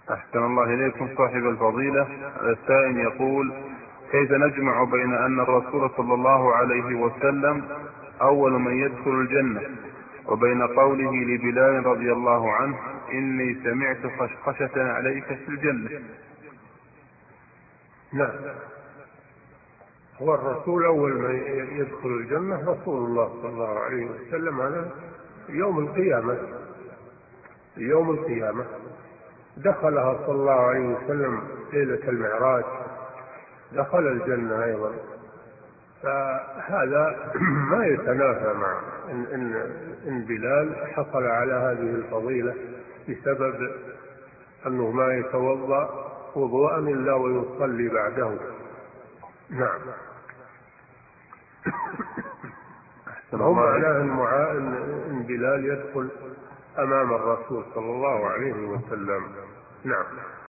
أحسن الله إليكم صاحب الفضيلة. السائل يقول: كيف نجمع بين أن الرسول صلى الله عليه وسلم أول من يدخل الجنة، وبين قوله لبلال رضي الله عنه: إني سمعت خشخشة عليك في الجنة؟ نعم، هو الرسول أول من يدخل الجنة رسول الله صلى الله عليه وسلم على يوم القيامة. يوم القيامة دخلها صلى الله عليه وسلم ليلة المعراج، دخل الجنة أيضا. فهذا ما يتنافى مع إن بلال حصل على هذه الفضيلة بسبب أنه ما يتوضأ وضوءا إلا ويصلي بعده. نعم. هو معناه إن بلال يدخل أمام الرسول صلى الله عليه وسلم. نعم.